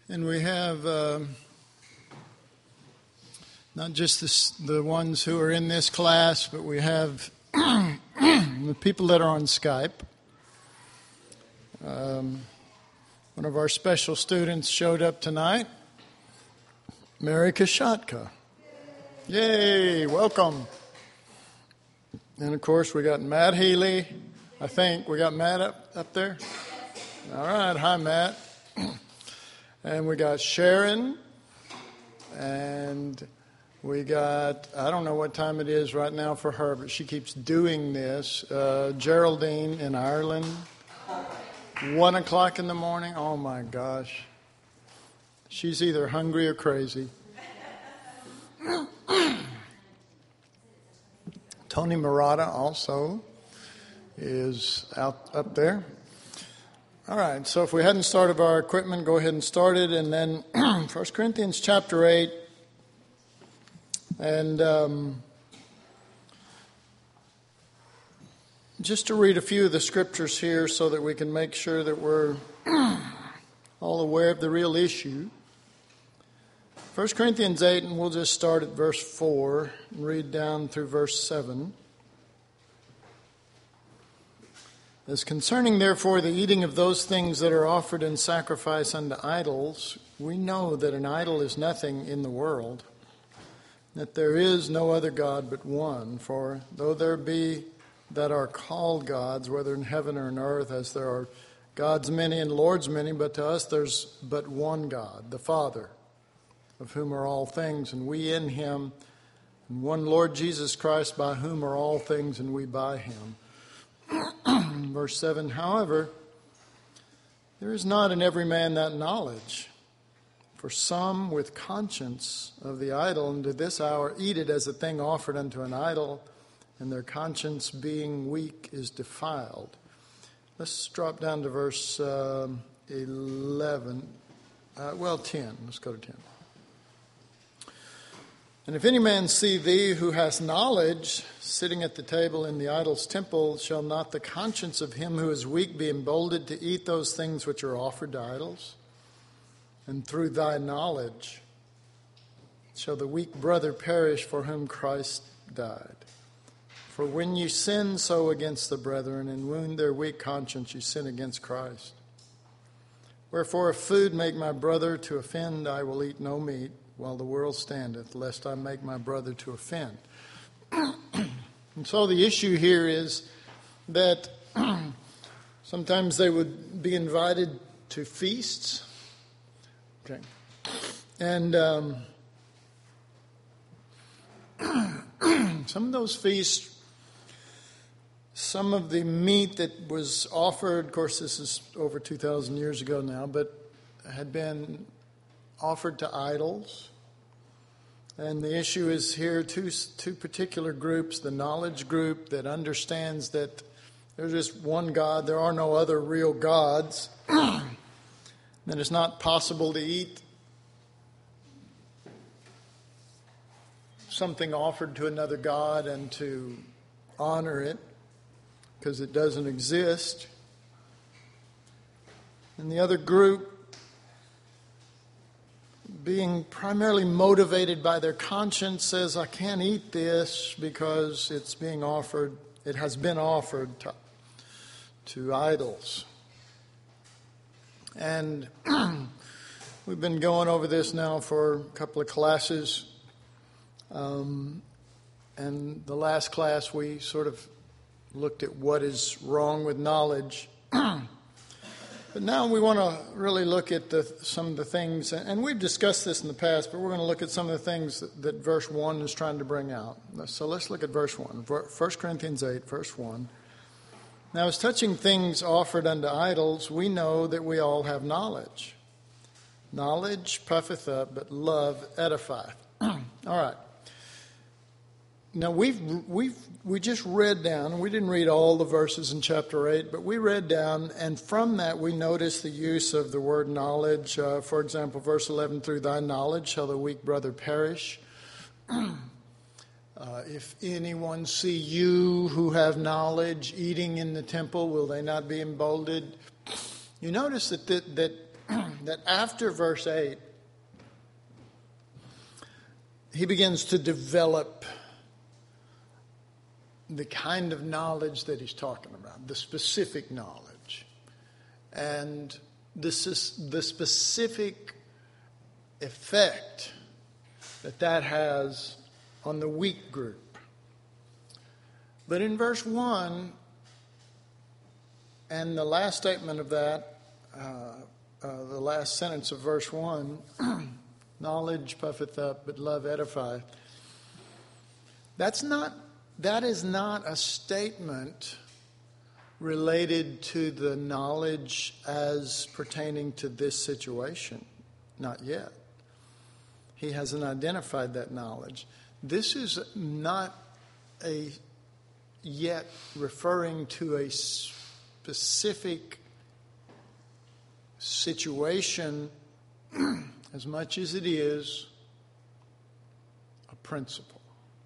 And we have not just the ones who are in this class, but we have the people that are on Skype. One of our special students showed up tonight, Mary Kashatka. Yay, welcome. And of course we got Matt Healy. I think we got Matt up there. All right, hi Matt. And we got Sharon, and we got, I don't know what time it is right now for her, but she keeps doing this. Geraldine in Ireland, 1 o'clock in the morning. Oh my gosh. She's either hungry or crazy. Tony Murata also is up there. All right, so if we hadn't started our equipment, go ahead and start it. And then 1 Corinthians chapter 8. And just to read a few of the scriptures here so that we can make sure that we're all aware of the real issue. 1 Corinthians 8, and we'll just start at verse 4 and read down through verse 7. As concerning, therefore, the eating of those things that are offered in sacrifice unto idols, we know that an idol is nothing in the world, that there is no other God but one. For though there be that are called gods, whether in heaven or in earth, as there are gods many and lords many, but to us there's but one God, the Father, of whom are all things, and we in him, and one Lord Jesus Christ, by whom are all things, and we by him. Verse 7, however, there is not in every man that knowledge. For some with conscience of the idol unto this hour eat it as a thing offered unto an idol, and their conscience being weak is defiled. Let's drop down to verse 10. Let's go to 10. And if any man see thee who has knowledge, sitting at the table in the idol's temple, shall not the conscience of him who is weak be emboldened to eat those things which are offered to idols? And through thy knowledge shall the weak brother perish for whom Christ died. For when you sin so against the brethren and wound their weak conscience, you sin against Christ. Wherefore if food make my brother to offend, I will eat no meat, while the world standeth, lest I make my brother to offend. And so the issue here is that sometimes they would be invited to feasts. Okay. And some of those feasts, some of the meat that was offered, of course this is over 2,000 years ago now, but had been offered to idols. And the issue is here two particular groups, the knowledge group that understands that there's just one God, there are no other real gods, that it's not possible to eat something offered to another God and to honor it because it doesn't exist. And the other group, being primarily motivated by their conscience, says, I can't eat this because it's being offered, it has been offered to idols. And we've been going over this now for a couple of classes. And the last class we sort of looked at what is wrong with knowledge. But now we want to really look at some of the things, and we've discussed this in the past, but we're going to look at some of the things that verse 1 is trying to bring out. So let's look at verse 1. 1 Corinthians 8, verse 1. Now, as touching things offered unto idols, we know that we all have knowledge. Knowledge puffeth up, but love edifieth. All right. Now, we just read down, and we didn't read all the verses in chapter 8, but we read down, and from that we noticed the use of the word knowledge. For example, verse 11, through thy knowledge shall the weak brother perish. If anyone see you who have knowledge eating in the temple, will they not be emboldened? You notice that that after verse 8, he begins to develop the kind of knowledge that he's talking about, the specific knowledge, and the specific effect that has on the weak group. But in verse 1, and the last statement of that, the last sentence of verse 1, knowledge puffeth up, but love edifieth. That is not a statement related to the knowledge as pertaining to this situation. Not yet. He hasn't identified that knowledge. This is not yet referring to a specific situation as much as it is a principle.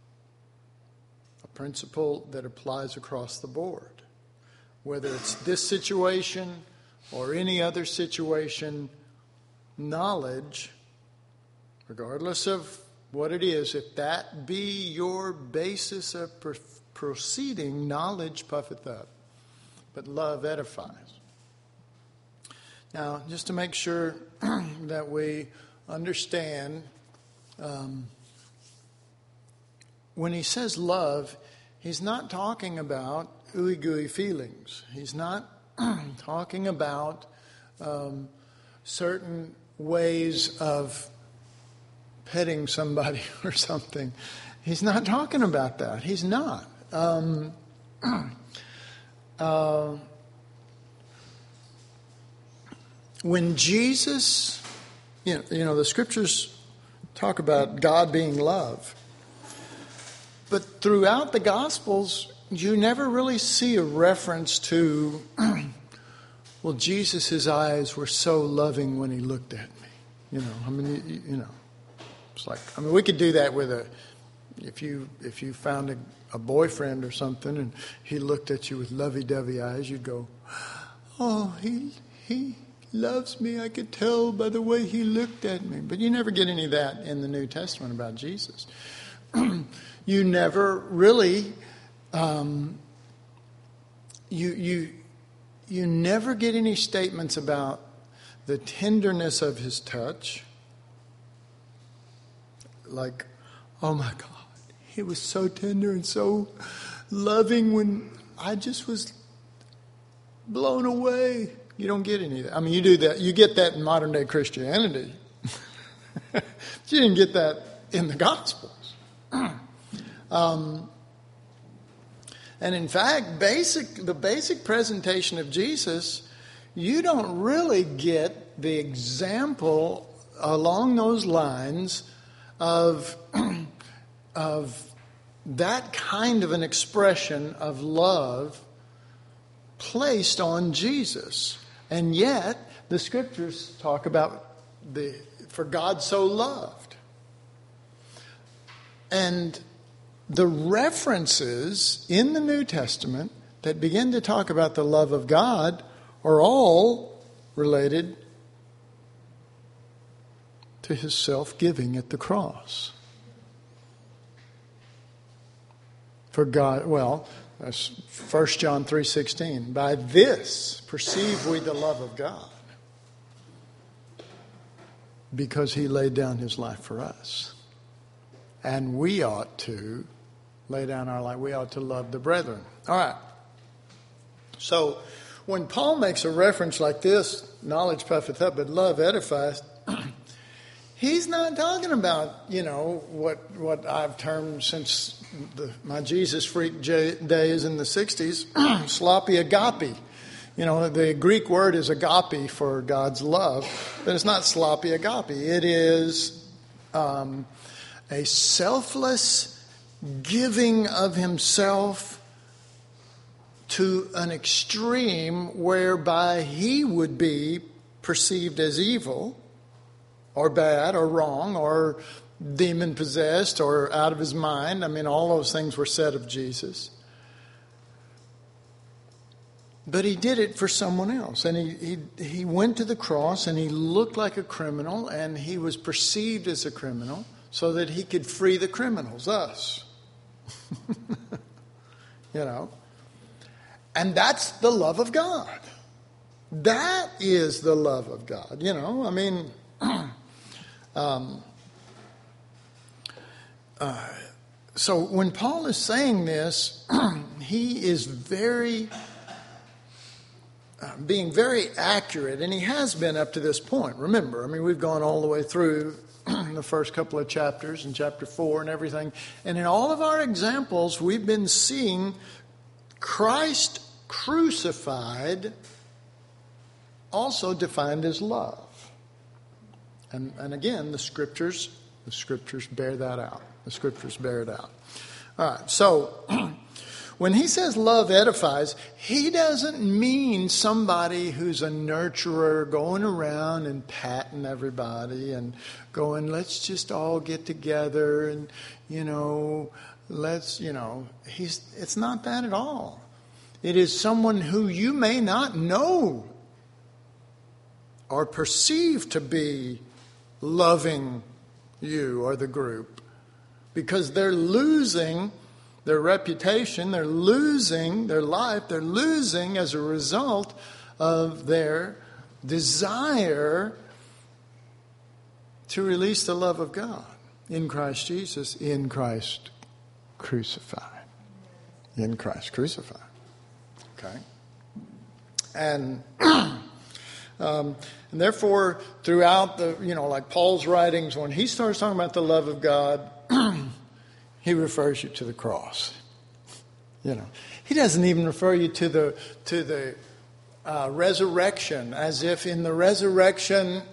A principle that applies across the board. Whether it's this situation or any other situation, knowledge, regardless of what it is, if that be your basis of proceeding, knowledge puffeth up, but love edifies. Now, just to make sure that we understand, when he says love, he's not talking about ooey-gooey feelings. He's not talking about certain ways of petting somebody or something. He's not talking about that. He's not. When Jesus, you know, the scriptures talk about God being love, but throughout the Gospels, you never really see a reference to, well, Jesus' eyes were so loving when he looked at me. You know, I mean, you know, it's like, I mean, we could do that with if you found a boyfriend or something and he looked at you with lovey-dovey eyes, you'd go, oh, he loves me. I could tell by the way he looked at me. But you never get any of that in the New Testament about Jesus. You never really, you never get any statements about the tenderness of his touch. Like, oh my God, he was so tender and so loving when I just was blown away. You don't get any of that. I mean, you do that. You get that in modern day Christianity. But you didn't get that in the Gospels. And in fact, the basic presentation of Jesus, you don't really get the example along those lines of that kind of an expression of love placed on Jesus. And yet, the scriptures talk about for God so loved. And the references in the New Testament that begin to talk about the love of God are all related to his self-giving at the cross. For God, well, that's 1 John 3:16. By this perceive we the love of God, because he laid down his life for us. And we ought to lay down our life. We ought to love the brethren. All right. So when Paul makes a reference like this, knowledge puffeth up, but love edifieth, he's not talking about, you know, what I've termed since my Jesus freak days in the 60s, sloppy agape. You know, the Greek word is agape for God's love, but it's not sloppy agape. It is a selfless giving of himself to an extreme whereby he would be perceived as evil or bad or wrong or demon-possessed or out of his mind. I mean, all those things were said of Jesus. But he did it for someone else. And he went to the cross and he looked like a criminal and he was perceived as a criminal so that he could free the criminals, us. You know. And that's the love of God. That is the love of God. You know, I mean, so when Paul is saying this, he is being very accurate, and he has been up to this point. Remember, I mean, we've gone all the way through the first couple of chapters and chapter 4 and everything. And in all of our examples, we've been seeing Christ crucified also defined as love. And again, the scriptures bear that out. The scriptures bear it out. All right, so when he says love edifies, he doesn't mean somebody who's a nurturer going around and patting everybody and going, let's just all get together and, it's not that at all. It is someone who you may not know or perceive to be loving you or the group because they're losing their reputation, they're losing their life, they're losing as a result of their desire to release the love of God in Christ Jesus, in Christ crucified. In Christ crucified. Okay? And therefore, throughout the, like Paul's writings, when he starts talking about the love of God, he refers you to the cross. He doesn't even refer you to the resurrection, as if in the resurrection,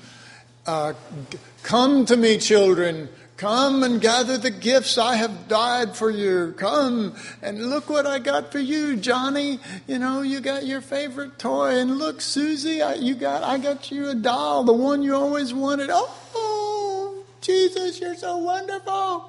come to me, children. Come and gather the gifts. I have died for you. Come and look what I got for you, Johnny. You got your favorite toy. And look, Susie, I got you a doll, the one you always wanted. Oh, Jesus, you're so wonderful.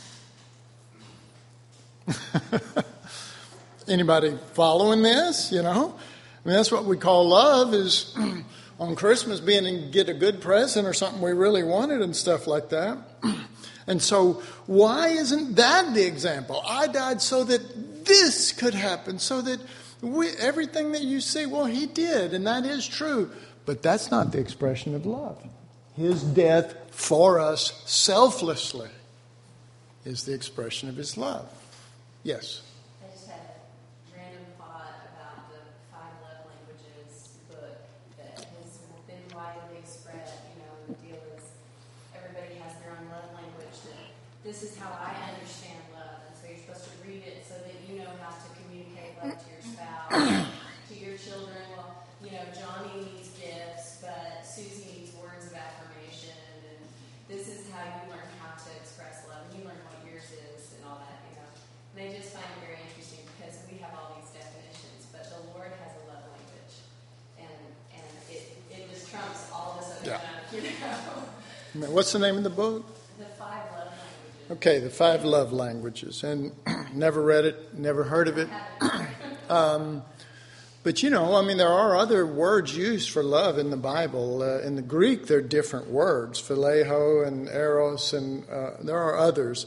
Anybody following this? I mean, that's what we call love, is on Christmas being to get a good present or something we really wanted and stuff like that. And so why isn't that the example? I died so that this could happen, so that everything that you see, well, he did, and that is true. But that's not the expression of love. His death for us selflessly is the expression of his love. Yes? I just had a random thought about the 5 Love Languages book that has been widely spread. The deal is everybody has their own love language. This is how I understand love. And so you're supposed to read it so that you know how to communicate love to your spouse, to your children. Well, Johnny needs gifts, but Susie needs words of affirmation. And this is how you learn how to express love. And you learn what yours is and all that, And I just find it very interesting because we have all these definitions, but the Lord has a love language. And it just trumps all this other stuff, What's the name of the book? The 5 Love Languages. Okay, the 5 Love Languages. And never read it, never heard of it. But there are other words used for love in the Bible. In the Greek, there are different words, phileo and eros, and there are others.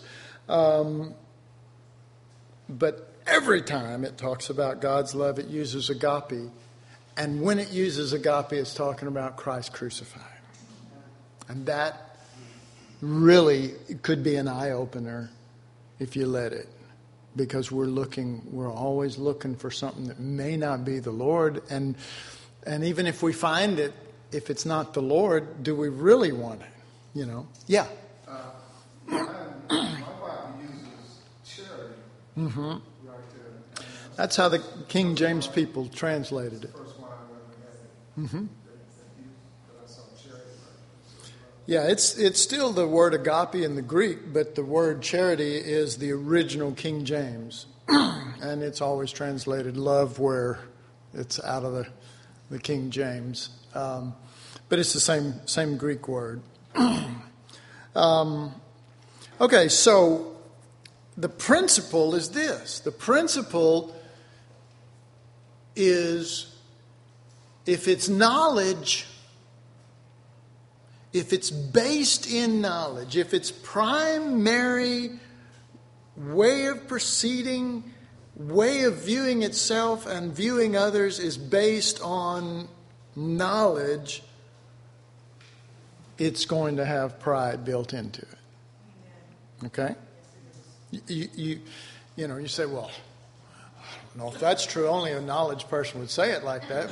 But every time it talks about God's love, it uses agape. And when it uses agape, it's talking about Christ crucified. And that really could be an eye-opener if you let it. Because we're always looking for something that may not be the Lord. And even if we find it, if it's not the Lord, do we really want it? Yeah. My Bible uses charity right there. That's how the King James people translated it. The first one I ever had. That I saw charity. Yeah, it's still the word agape in the Greek, but the word charity is the original King James. And it's always translated love where it's out of the King James. But it's the same Greek word. Okay, so the principle is this. The principle is if it's knowledge, if it's based in knowledge, if its primary way of proceeding, way of viewing itself and viewing others is based on knowledge, it's going to have pride built into it. Okay? You say, well, I don't know if that's true. Only a knowledge person would say it like that.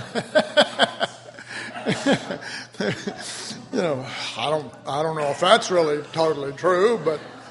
But I don't know if that's really totally true.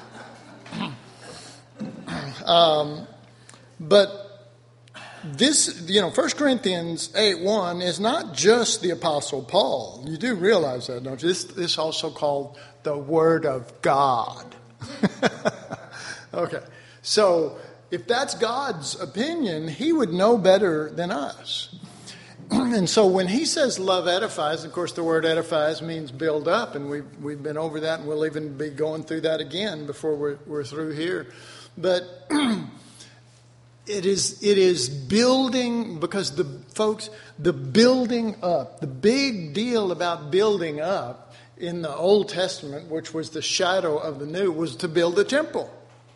But this, 1 Corinthians 8:1 is not just the Apostle Paul. You do realize that, don't you? This also called the Word of God. Okay. So if that's God's opinion, he would know better than us. And so when he says love edifies, of course the word edifies means build up, and we've been over that, and we'll even be going through that again before we're through here. But it is building, because the building up, the big deal about building up in the Old Testament, which was the shadow of the New, was to build a temple.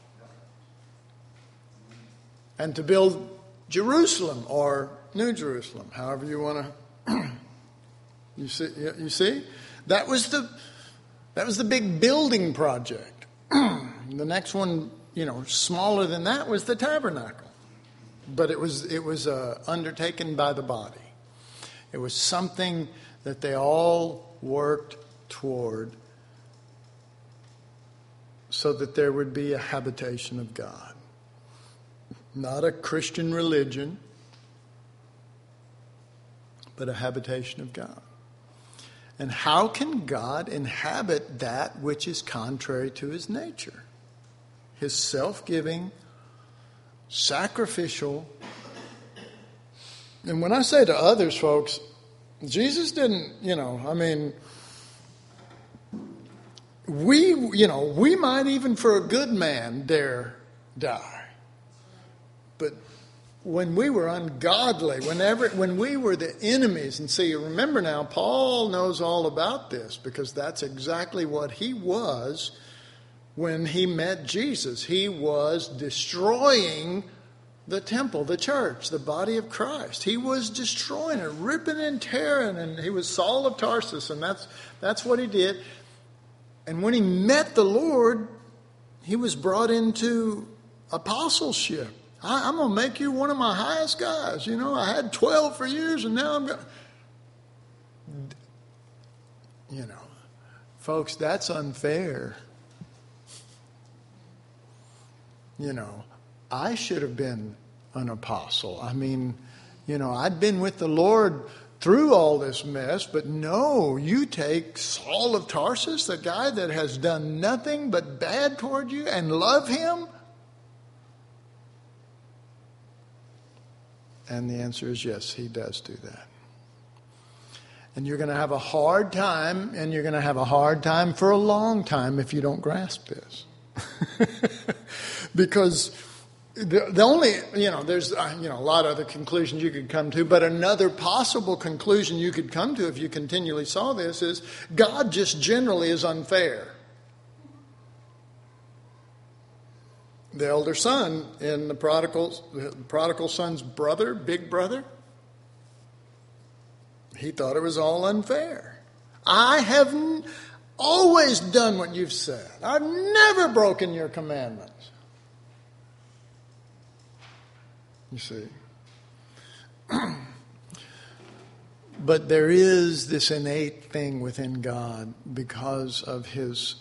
And to build Jerusalem, or New Jerusalem, however you want to. You see, that was the big building project. The next one, smaller than that, was the tabernacle, but it was undertaken by the body. It was something that they all worked toward, so that there would be a habitation of God. Not a Christian religion, but a habitation of God. And how can God inhabit that which is contrary to his nature? His self-giving, sacrificial. And when I say to others, folks, Jesus didn't, we might even for a good man dare die. But when we were ungodly, when we were the enemies, and see, remember now, Paul knows all about this, because that's exactly what he was when he met Jesus. He was destroying the temple, the church, the body of Christ. He was destroying it, ripping and tearing, and he was Saul of Tarsus, and that's what he did. And when he met the Lord, he was brought into apostleship. I'm going to make you one of my highest guys. I had 12 for years, and now I'm going to... Folks, that's unfair. I should have been an apostle. I'd been with the Lord through all this mess, but no, you take Saul of Tarsus, the guy that has done nothing but bad toward you, and love him? And the answer is yes, he does do that. And you're going to have a hard time, and you're going to have a hard time for a long time if you don't grasp this. Because the only, there's, a lot of other conclusions you could come to, but another possible conclusion you could come to if you continually saw this is God just generally is unfair. The elder son in the prodigal son's brother, big brother, he thought it was all unfair. I have always done what you've said. I've never broken your commandments. You see. But there is this innate thing within God because of his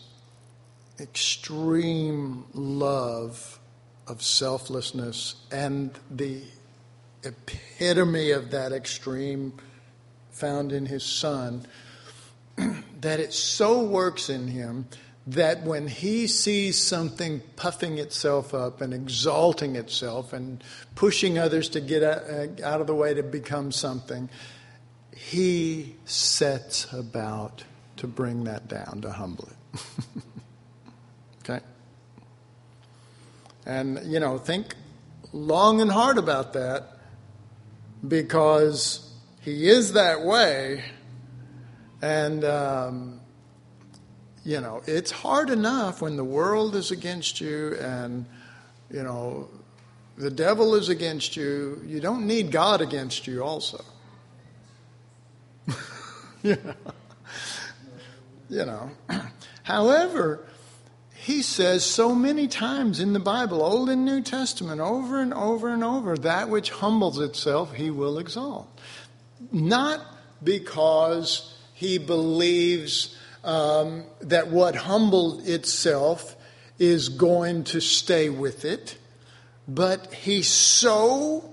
extreme love of selflessness, and the epitome of that extreme found in his Son, that it so works in him that when he sees something puffing itself up and exalting itself and pushing others to get out of the way to become something, he sets about to bring that down, to humble it. Okay? And, think long and hard about that. because he is that way. And, it's hard enough when the world is against you and, the devil is against you. You don't need God against you also. However, he says so many times in the Bible, Old and New Testament, over and over and over, that which humbles itself, he will exalt. Not because he believes that what humbled itself is going to stay with it, but he so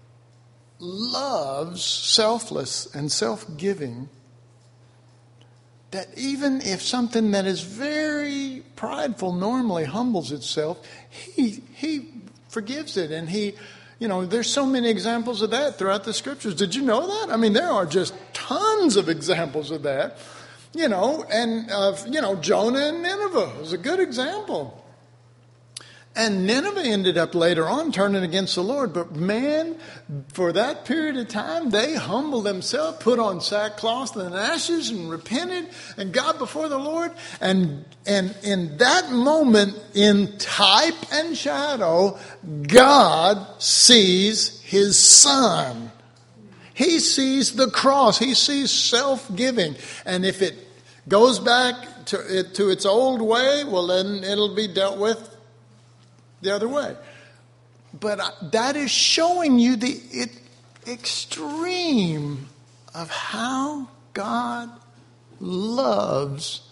loves selfless and self-giving that even if something that is very prideful normally humbles itself, he forgives it. And there's so many examples of that throughout the scriptures. Did you know that? I mean, there are just tons of examples of that. Jonah and Nineveh is a good example. And Nineveh ended up later on turning against the Lord. But man, for that period of time, they humbled themselves, put on sackcloth and ashes and repented and got before the Lord. And in that moment, in type and shadow, God sees his son. He sees the cross. He sees self-giving. And if it goes back to its old way, well, then it'll be dealt with the other way. But that is showing you the extreme of how God loves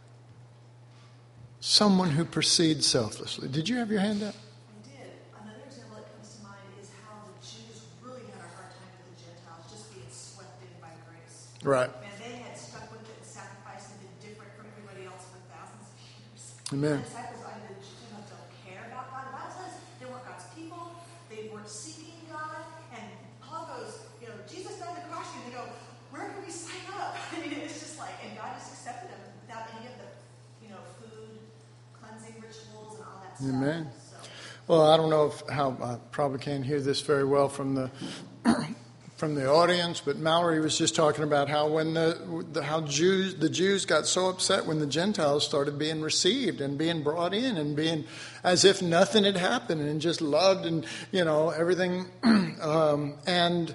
someone who proceeds selflessly. Did you have your hand up? I did. Another example that comes to mind is how the Jews really had a hard time with the Gentiles just being swept in by grace. Right. And they had stuck with it and sacrificed and been different from everybody else for thousands of years. Amen. The disciples, the Gentiles don't care about God. The Bible says they weren't God's people. They weren't seeking God. And Paul goes, Jesus died on the cross. And they go, where can we sign up? I mean, it's just like, and God just accepted them without any of the, food, cleansing rituals and all that stuff. Amen. So. Well, I don't know how I probably can't hear this very well from the from the audience, but Mallory was just talking about how when the Jews got so upset when the Gentiles started being received and being brought in and being as if nothing had happened and just loved and everything, and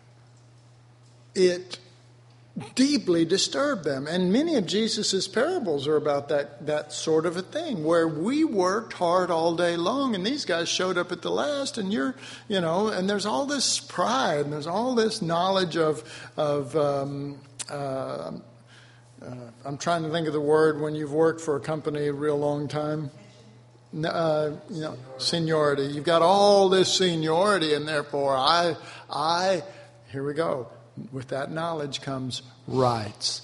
it deeply disturbed them. And many of Jesus's parables are about that sort of a thing, where we worked hard all day long and these guys showed up at the last, and and there's all this pride and there's all this knowledge of I'm trying to think of the word when you've worked for a company a real long time. Seniority. You've got all this seniority, and therefore here we go. With that knowledge comes rights.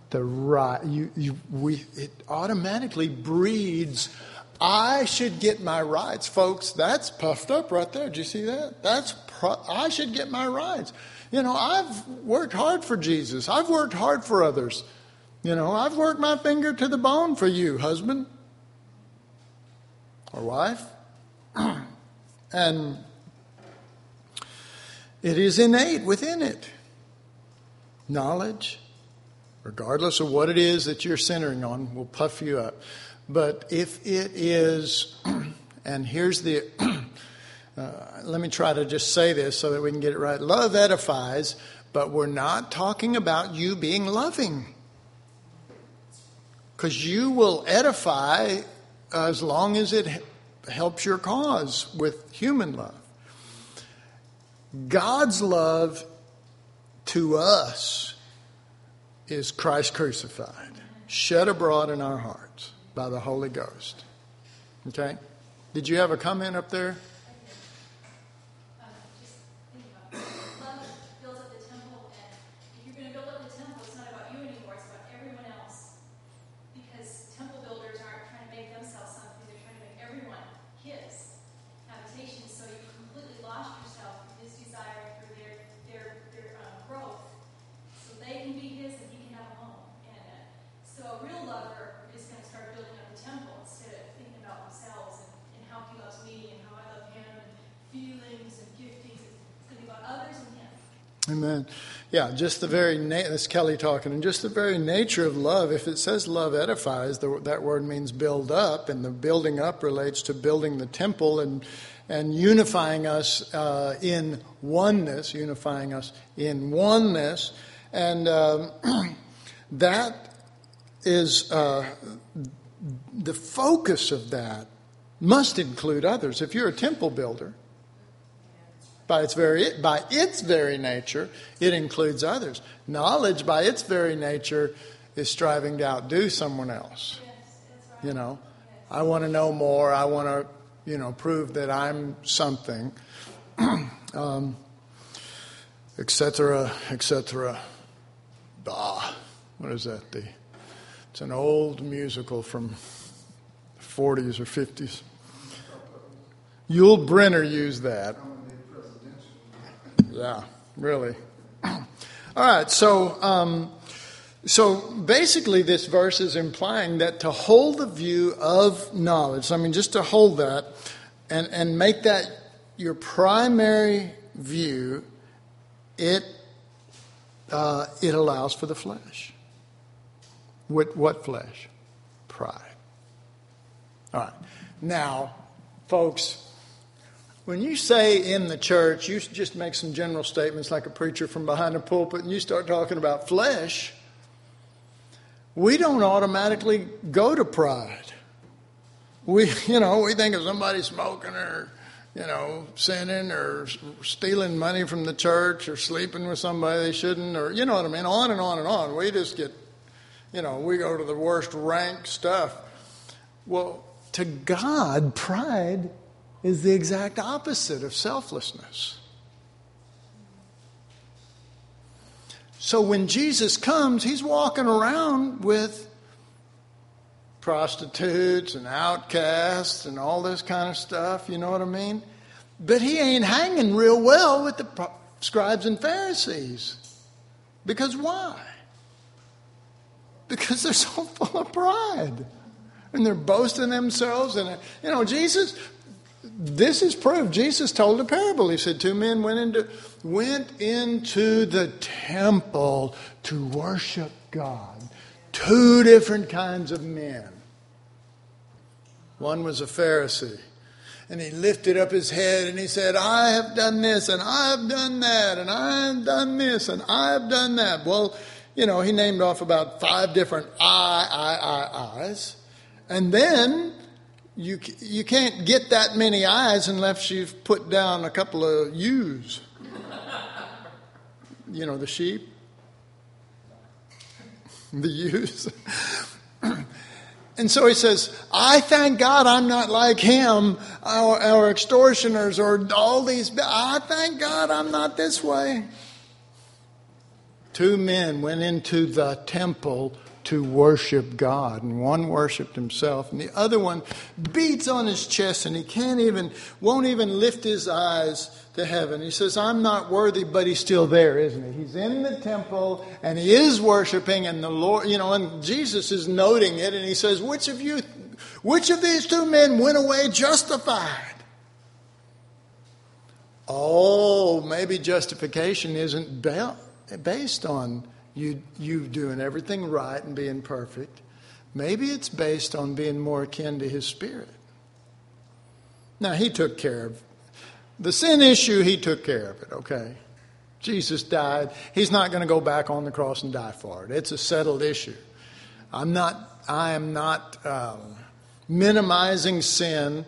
It automatically breeds, I should get my rights. Folks, that's puffed up right there. Did you see that? I should get my rights. I've worked hard for Jesus. I've worked hard for others. I've worked my finger to the bone for you, husband or wife. And it is innate within it. Knowledge, regardless of what it is that you're centering on, will puff you up. But if it is, and here's the, let me try to just say this so that we can get it right. Love edifies, but we're not talking about you being loving. Because you will edify as long as it helps your cause with human love. God's love to us is Christ crucified, shed abroad in our hearts by the Holy Ghost. Okay? Did you have a comment up there? Just think about it. Love builds up the temple, and if you're going to build up the temple, it's not about you anymore, it's about everyone else. Because temple builders aren't trying to make themselves something, they're trying to make everyone his habitation. So you completely lost yourself in his desire for their growth. So they can be his and he can have a home. And so a real lover is going to start building up the temple instead of thinking about themselves and how he loves me and how I love him. Amen. Yeah, just the very that's Kelly talking, and just the very nature of love. If it says love edifies, that word means build up, and the building up relates to building the temple and unifying us in oneness, and that is the focus of that must include others. If you're a temple builder, by its very nature, it includes others. Knowledge, by its very nature, is striving to outdo someone else. Yes, that's right. You know, I want to know more. I want to, prove that I'm something, etc., etc. What is that? It's an old musical from the 40s or 50s. Yul Brynner used that. Yeah, really. All right, so basically this verse is implying that to hold the view of knowledge, just to hold that and make that your primary view, it allows for the flesh. What flesh? Pride. All right. Now, folks, when you say in the church, you just make some general statements like a preacher from behind the pulpit, and you start talking about flesh, we don't automatically go to pride. We think if somebody's smoking or, sinning or stealing money from the church or sleeping with somebody they shouldn't, or, on and on and on. We just get, we go to the worst rank stuff. Well, to God, pride is the exact opposite of selflessness. So when Jesus comes, he's walking around with prostitutes and outcasts and all this kind of stuff, you know what I mean? But he ain't hanging real well with the scribes and Pharisees. Because why? Because they're so full of pride. And they're boasting themselves. And, Jesus... This is proof. Jesus told a parable. He said 2 men went into the temple to worship God. 2 different kinds of men. One was a Pharisee. And he lifted up his head and he said, I have done this and I have done that and I have done this and I have done that. Well, he named off about 5 different I's. And then you can't get that many I's unless you've put down a couple of U's. The sheep. The U's. And so he says, I thank God I'm not like him, our extortioners or all these. I thank God I'm not this way. 2 men went into the temple to worship God, and one worshiped himself, and the other one beats on his chest, and he won't even lift his eyes to heaven. He says, I'm not worthy, but he's still there, isn't he? He's in the temple, and he is worshiping, and the Lord, and Jesus is noting it, and he says, which of these 2 men went away justified? Oh, maybe justification isn't based on you doing everything right and being perfect. Maybe it's based on being more akin to his Spirit. Now, he took care of the sin issue. He took care of it, okay? Jesus died. He's not going to go back on the cross and die for it. It's a settled issue. I am not minimizing sin,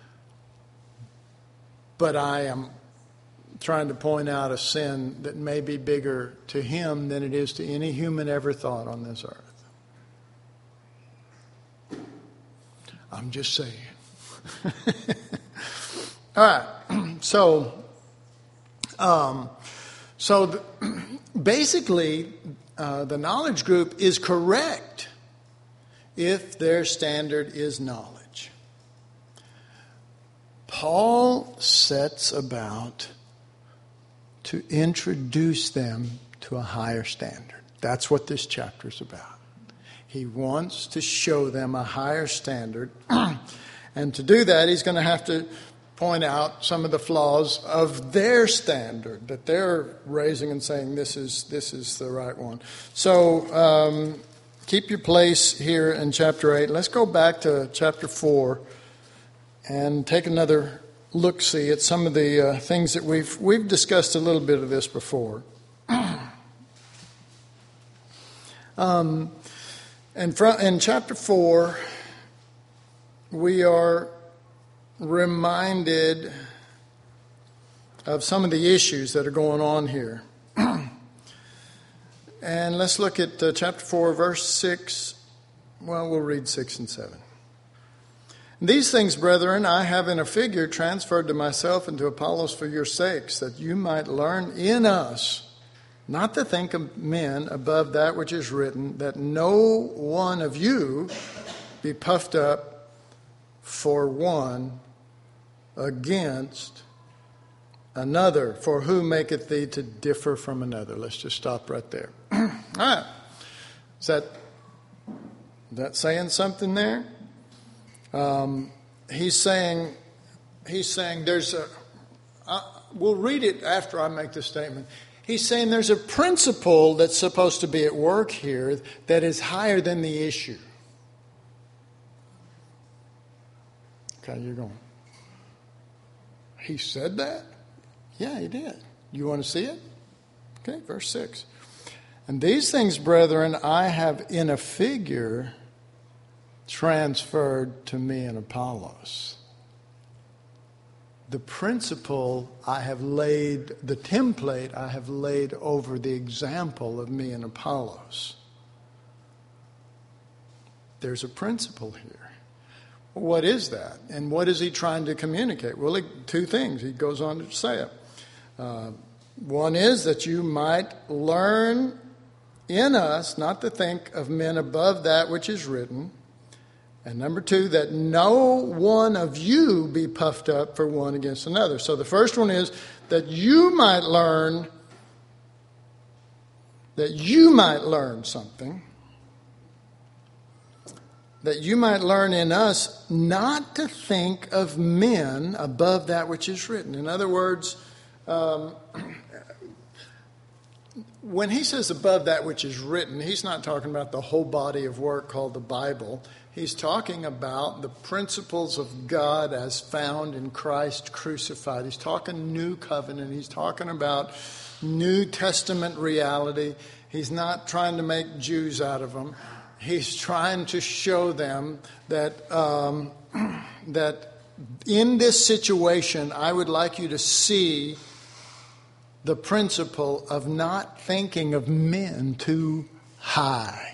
but I am trying to point out a sin that may be bigger to him than it is to any human ever thought on this earth. I'm just saying. All right. So basically, the knowledge group is correct if their standard is knowledge. Paul sets about to introduce them to a higher standard. That's what this chapter is about. He wants to show them a higher standard. And to do that, he's going to have to point out some of the flaws of their standard that they're raising and saying this is the right one. So keep your place here in chapter 8. Let's go back to chapter 4 and take another look-see at some of the things that we've discussed a little bit of this before. In chapter 4, we are reminded of some of the issues that are going on here. And let's look at chapter 4, verse 6. Well, we'll read 6 and 7. These things, brethren, I have in a figure transferred to myself and to Apollos for your sakes, that you might learn in us not to think of men above that which is written, that no one of you be puffed up for one against another. For who maketh thee to differ from another? Let's just stop right there. All right. Is that saying something there? He's saying there's a, we'll read it after I make the statement. He's saying there's a principle that's supposed to be at work here that is higher than the issue. Okay, you're going, he said that? Yeah, he did. You want to see it? Okay, verse 6. And these things, brethren, I have in a figure transferred to me and Apollos. The principle I have laid, the template I have laid over the example of me and Apollos. There's a principle here. What is that? And what is he trying to communicate? Well, two things. He goes on to say it. One is that you might learn in us not to think of men above that which is written. And number two, that no one of you be puffed up for one against another. So the first one is that you might learn something. That you might learn in us not to think of men above that which is written. In other words, when he says above that which is written, he's not talking about the whole body of work called the Bible. He's talking about the principles of God as found in Christ crucified. He's talking new covenant. He's talking about New Testament reality. He's not trying to make Jews out of them. He's trying to show them that that in this situation, I would like you to see the principle of not thinking of men too high.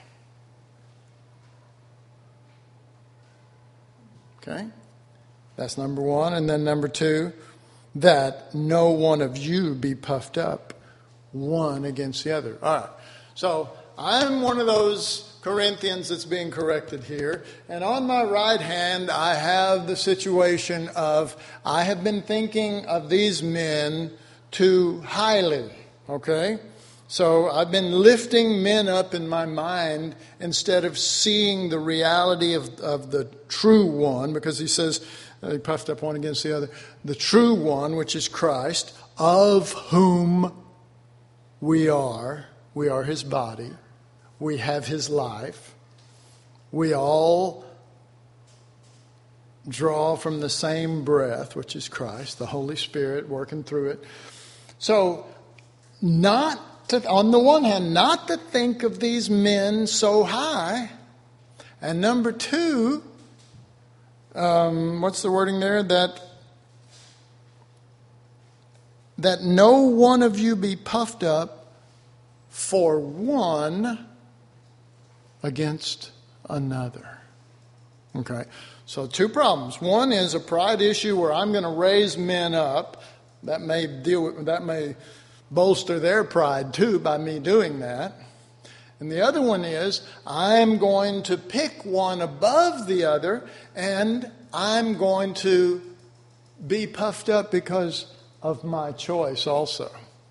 Okay? That's number one. And then number two, that no one of you be puffed up one against the other. All right. So I'm one of those Corinthians that's being corrected here. And on my right hand, I have the situation of I have been thinking of these men too highly. Okay? So I've been lifting men up in my mind instead of seeing the reality of the true one, because he says, he puffed up one against the other, the true one, which is Christ, of whom we are his body, we have his life, we all draw from the same breath, which is Christ, the Holy Spirit working through it. So on the one hand, not to think of these men so high. And number two, what's the wording there? That no one of you be puffed up for one against another. Okay, so two problems. One is a pride issue where I'm going to raise men up. That may bolster their pride too by me doing that. And the other one is I'm going to pick one above the other, and I'm going to be puffed up because of my choice also.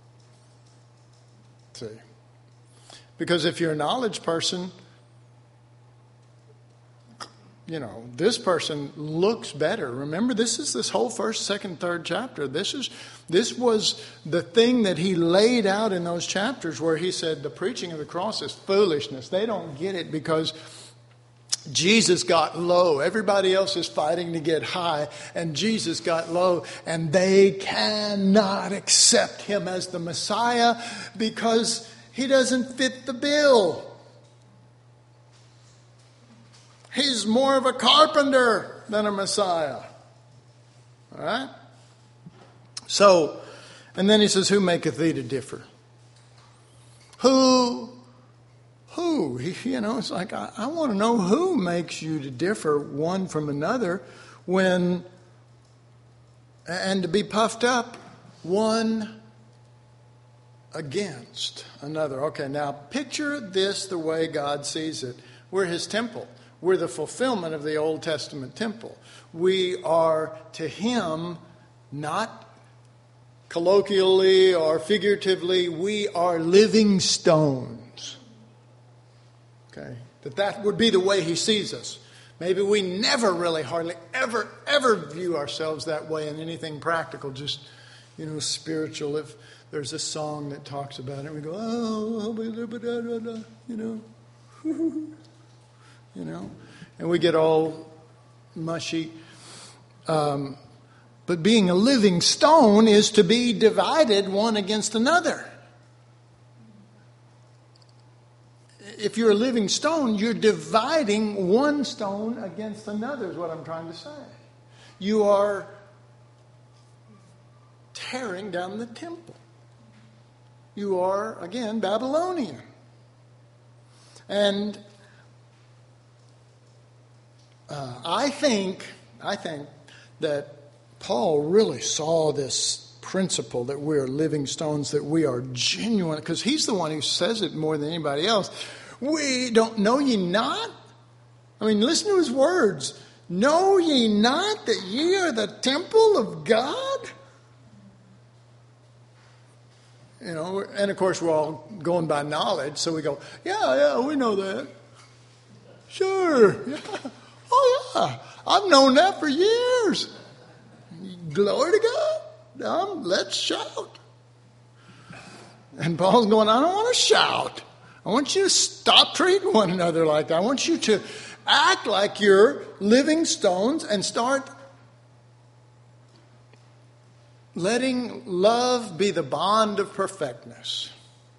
See? Because if you're a knowledge person, this person looks better. Remember, this is this whole 1st, 2nd, 3rd chapter. This was the thing that he laid out in those chapters where he said the preaching of the cross is foolishness. They don't get it because Jesus got low. Everybody else is fighting to get high, and Jesus got low, and they cannot accept him as the Messiah because he doesn't fit the bill. He's more of a carpenter than a Messiah. All right? So, and then he says, who maketh thee to differ? Who? It's like, I want to know who makes you to differ one from another and to be puffed up one against another. Okay, now picture this the way God sees it. We're his temple. We're the fulfillment of the Old Testament temple. We are to him, not colloquially or figuratively, we are living stones. Okay, that would be the way he sees us. Maybe we never really, hardly, ever view ourselves that way in anything practical, just, spiritual. If there's a song that talks about it, we go, and we get all mushy. But being a living stone is to be divided one against another. If you're a living stone, you're dividing one stone against another, is what I'm trying to say. You are tearing down the temple. You are, again, Babylonian. And I think that Paul really saw this principle that we are living stones, that we are genuine, because he's the one who says it more than anybody else. We don't know ye not? I mean, listen to his words. Know ye not that ye are the temple of God? And of course we're all going by knowledge, so we go, yeah, we know that. Sure, yeah. Oh, yeah, I've known that for years. Glory to God. Let's shout. And Paul's going, I don't want to shout. I want you to stop treating one another like that. I want you to act like you're living stones and start letting love be the bond of perfectness.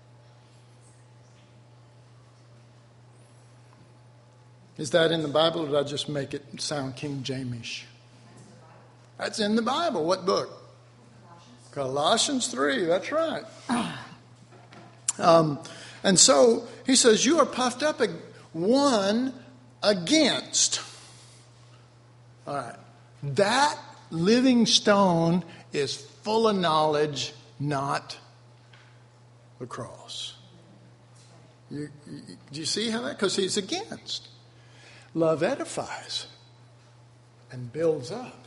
Is that in the Bible, or did I just make it sound King James-ish? That's in the Bible. What book? Colossians 3. That's right. And so he says, you are puffed up one against. All right. That living stone is full of knowledge, not the cross. Do you see how that? Because he's against. Love edifies and builds up.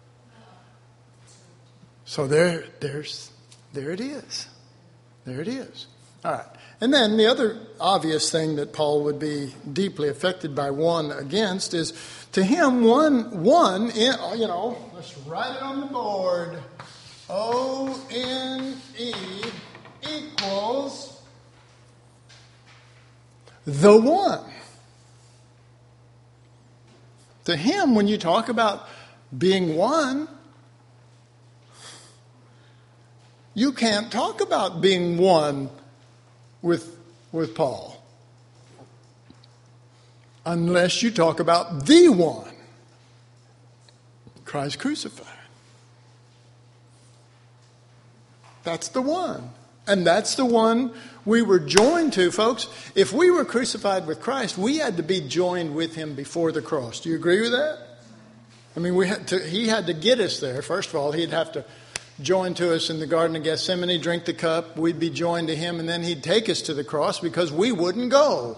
So there it is. There it is. All right. And then the other obvious thing that Paul would be deeply affected by one against is, to him, one, let's write it on the board. O-N-E equals the one. To him, when you talk about being one, you can't talk about being one with Paul unless you talk about the one, Christ crucified. That's the one. And that's the one we were joined to, folks. If we were crucified with Christ, we had to be joined with him before the cross. Do you agree with that? I mean, he had to get us there. First of all, he'd have to join to us in the Garden of Gethsemane, drink the cup, we'd be joined to him, and then he'd take us to the cross because we wouldn't go.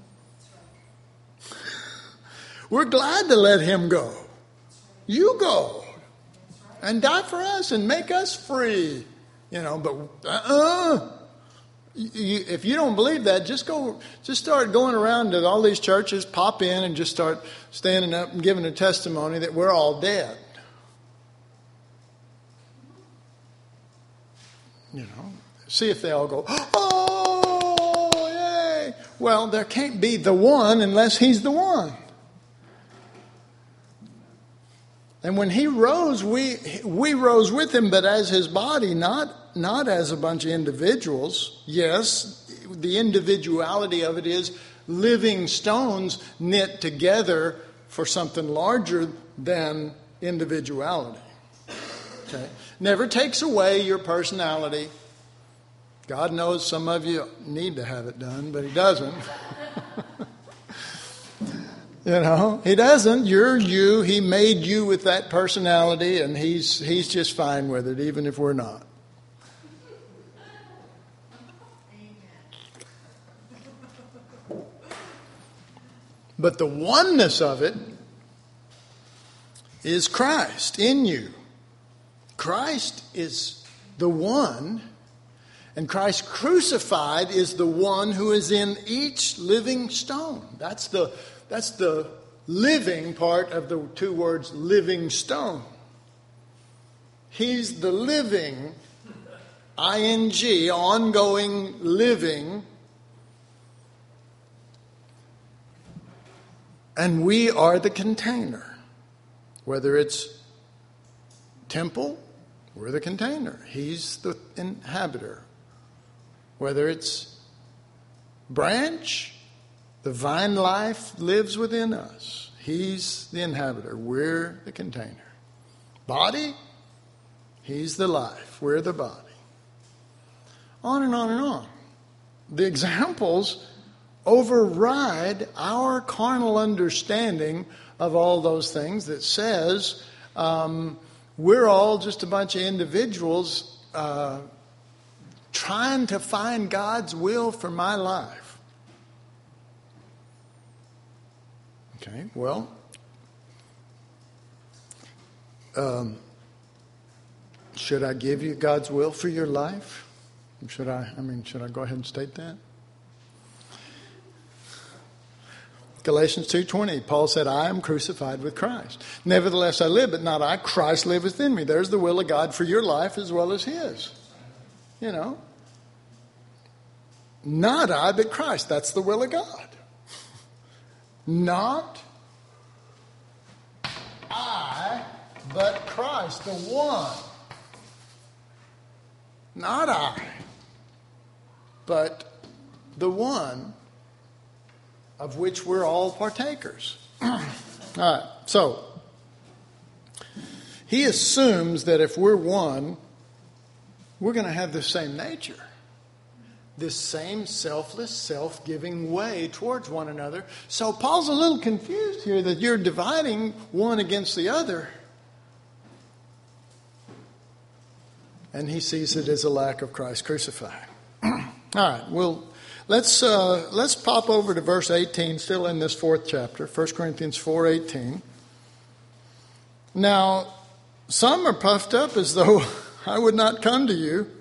We're glad to let him go. You go and die for us and make us free. But If you don't believe that, just start going around to all these churches, pop in and just start standing up and giving a testimony that we're all dead. You know, see if they all go, oh, yay. Well, there can't be the one unless he's the one. And when he rose, we rose with him, but as his body, not as a bunch of individuals. Yes, the individuality of it is living stones knit together for something larger than individuality. Okay? Never takes away your personality. God knows some of you need to have it done, but he doesn't. You know, he doesn't. You're you. He made you with that personality, and he's just fine with it, even if we're not. But the oneness of it is Christ in you. Christ is the one, and Christ crucified is the one who is in each living stone. That's the living part of the two words, living stone. He's the living, ing, ongoing living. And we are the container. Whether it's temple, we're the container. He's the inhabitor. Whether it's branch, the vine life lives within us. He's the inhabitor. We're the container. Body, he's the life. We're the body. On and on and on. The examples override our carnal understanding of all those things that says we're all just a bunch of individuals trying to find God's will for my life. Okay, well, should I give you God's will for your life? Should I go ahead and state that? Galatians 2:20, Paul said, I am crucified with Christ. Nevertheless I live, but not I. Christ liveth in me. There's the will of God for your life as well as his. You know. Not I, but Christ. That's the will of God. Not I, but Christ, the one. Not I, but the one of which we're all partakers. All right, so he assumes that if we're one, we're going to have the same nature. This same selfless, self-giving way towards one another. So Paul's a little confused here that you're dividing one against the other. And he sees it as a lack of Christ crucified. All right, well, let's pop over to verse 18, still in this fourth chapter, 1 Corinthians 4:18. Now, some are puffed up as though I would not come to you.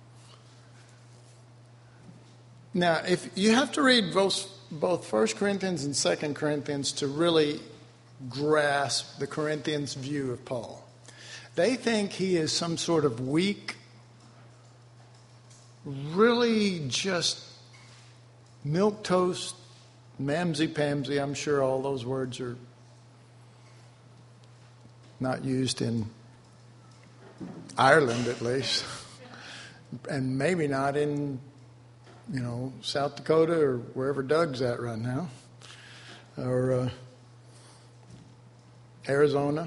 Now, if you have to read both 1 Corinthians and 2 Corinthians to really grasp the Corinthians' view of Paul. They think he is some sort of weak, really just milquetoast, mamsy-pamsy. I'm sure all those words are not used in Ireland, at least, and maybe not in South Dakota or wherever Doug's at right now, or Arizona.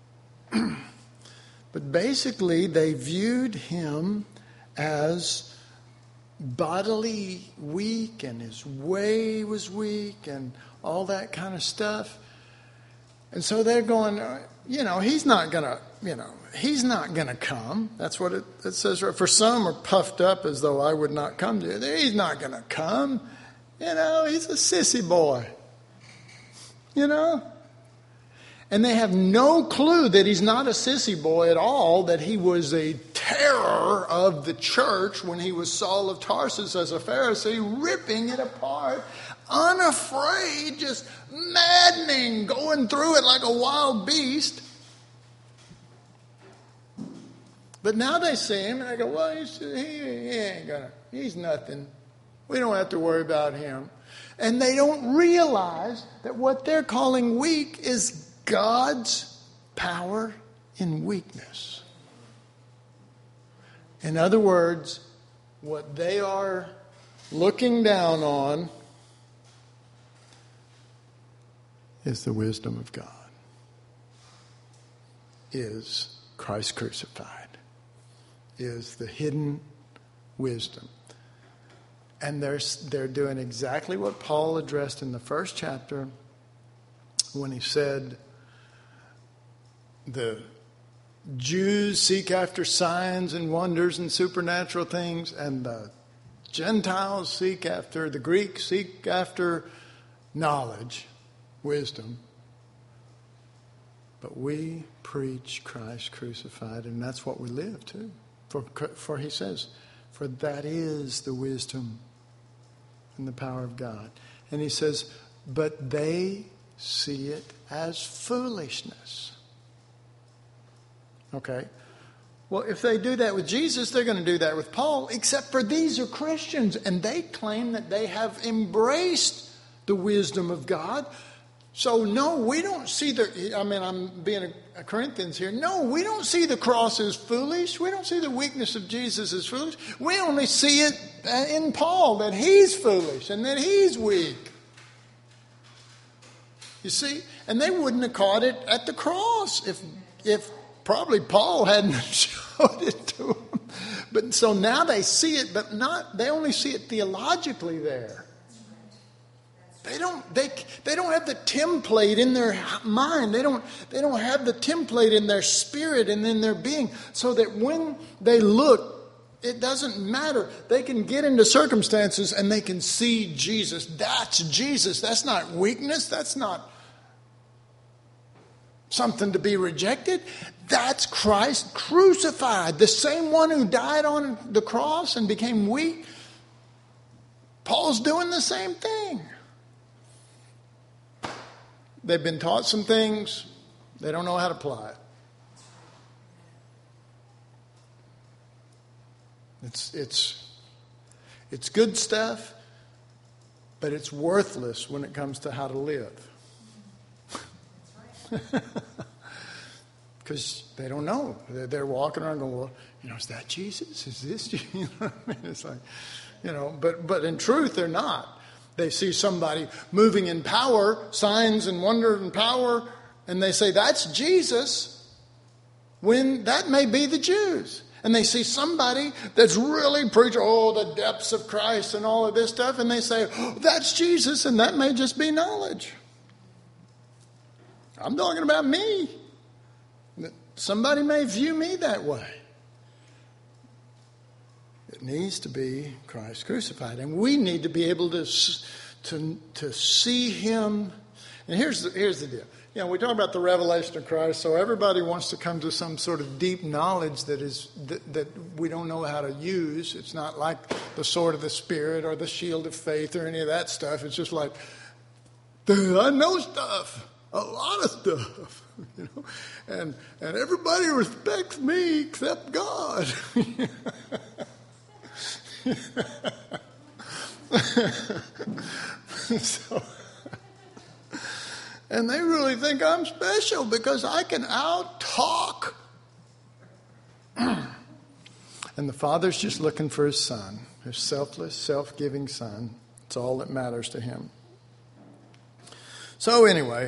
But basically, they viewed him as bodily weak, and his way was weak, and all that kind of stuff. And so they're going, he's not going to come. That's what it says. For some are puffed up as though I would not come to you. He's not going to come. He's a sissy boy. And And they have no clue that he's not a sissy boy at all, that he was a terror of the church when he was Saul of Tarsus as a Pharisee, ripping it apart, unafraid, just maddening, going through it like a wild beast. But now they see him and they go, well, he's nothing. We don't have to worry about him. And they don't realize that what they're calling weak is God's power in weakness. In other words, what they are looking down on is the wisdom of God, is Christ crucified, is the hidden wisdom. And they're doing exactly what Paul addressed in the first chapter when he said, the Jews seek after signs and wonders and supernatural things, and the Gentiles the Greeks seek after knowledge, wisdom. But we preach Christ crucified, and that's what we live too. For he says, for that is the wisdom and the power of God. And he says, but they see it as foolishness. Okay. Well, if they do that with Jesus, they're going to do that with Paul, except for these are Christians, and they claim that they have embraced the wisdom of God. So, no, we don't see I'm being a Corinthians here. No, we don't see the cross as foolish. We don't see the weakness of Jesus as foolish. We only see it in Paul, that he's foolish and that he's weak. You see? And they wouldn't have caught it at the cross if probably Paul hadn't showed it to them. But so now they see it, but they only see it theologically there. They don't have the template in their mind. They don't have the template in their spirit and in their being, so that when they look, it doesn't matter. They can get into circumstances and they can see Jesus. That's Jesus. That's not weakness. That's not something to be rejected. That's Christ crucified. The same one who died on the cross and became weak. Paul's doing the same thing. They've been taught some things. They don't know how to apply it. It's good stuff, but it's worthless when it comes to how to live. Because they don't know. They're walking around going, well, is that Jesus? Is this Jesus? You know what I mean? It's like, but in truth, they're not. They see somebody moving in power, signs and wonder and power, and they say, that's Jesus, when that may be the Jews. And they see somebody that's really preaching, the depths of Christ and all of this stuff, and they say, that's Jesus, and that may just be knowledge. I'm talking about me. Somebody may view me that way. It needs to be Christ crucified. And we need to be able to see him. And here's the deal. We talk about the revelation of Christ, so everybody wants to come to some sort of deep knowledge that we don't know how to use. It's not like the sword of the Spirit or the shield of faith or any of that stuff. It's just like, I know stuff. A lot of stuff. And everybody respects me except God. And they really think I'm special because I can out-talk. And the Father's just looking for his Son, his selfless, self-giving Son. It's all that matters to him. So anyway,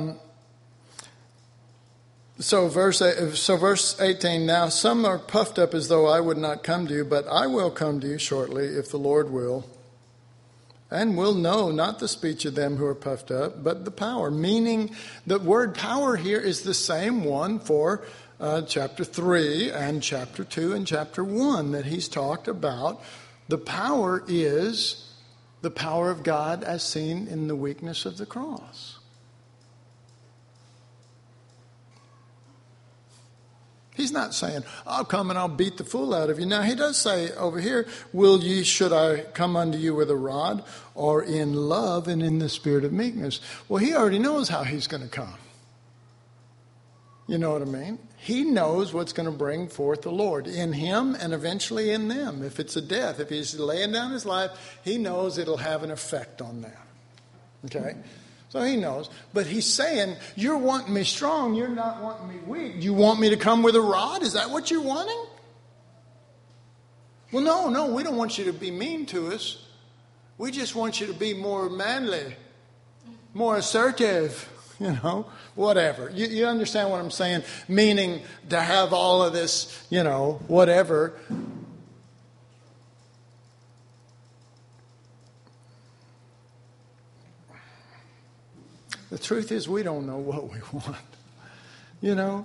verse 18, now some are puffed up as though I would not come to you, but I will come to you shortly if the Lord will. And will know not the speech of them who are puffed up, but the power. Meaning the word power here is the same one for chapter 3 and chapter 2 and chapter 1 that he's talked about. The power is the power of God as seen in the weakness of the cross. He's not saying, I'll come and I'll beat the fool out of you. Now, he does say over here, should I come unto you with a rod, or in love and in the spirit of meekness? Well, he already knows how he's going to come. You know what I mean? He knows what's going to bring forth the Lord in him and eventually in them. If it's a death, if he's laying down his life, he knows it'll have an effect on them. Okay? So he knows. But he's saying, you're wanting me strong, you're not wanting me weak. You want me to come with a rod? Is that what you're wanting? Well, no, we don't want you to be mean to us. We just want you to be more manly, more assertive, whatever. You understand what I'm saying? Meaning to have all of this, whatever. The truth is, we don't know what we want.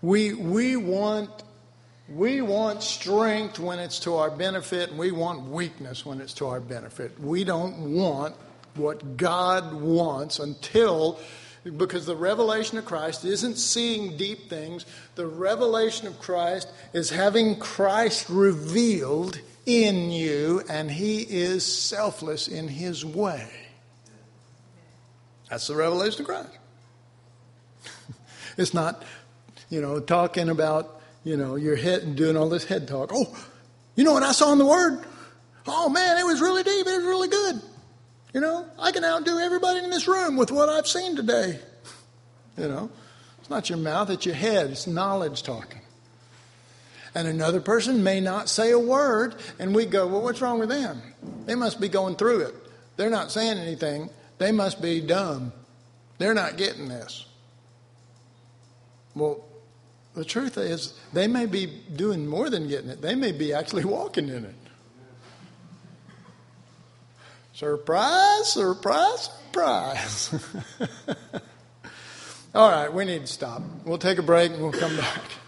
We want strength when it's to our benefit, and we want weakness when it's to our benefit. We don't want what God wants because the revelation of Christ isn't seeing deep things. The revelation of Christ is having Christ revealed in you, and he is selfless in his way. That's the revelation of Christ. It's not, talking about, your head and doing all this head talk. Oh, you know what I saw in the Word? Oh, man, it was really deep. It was really good. I can outdo everybody in this room with what I've seen today. It's not your mouth, it's your head. It's knowledge talking. And another person may not say a word, and we go, well, what's wrong with them? They must be going through it. They're not saying anything. They must be dumb. They're not getting this. Well, the truth is, they may be doing more than getting it. They may be actually walking in it. Surprise, surprise, surprise. All right, we need to stop. We'll take a break and we'll come back.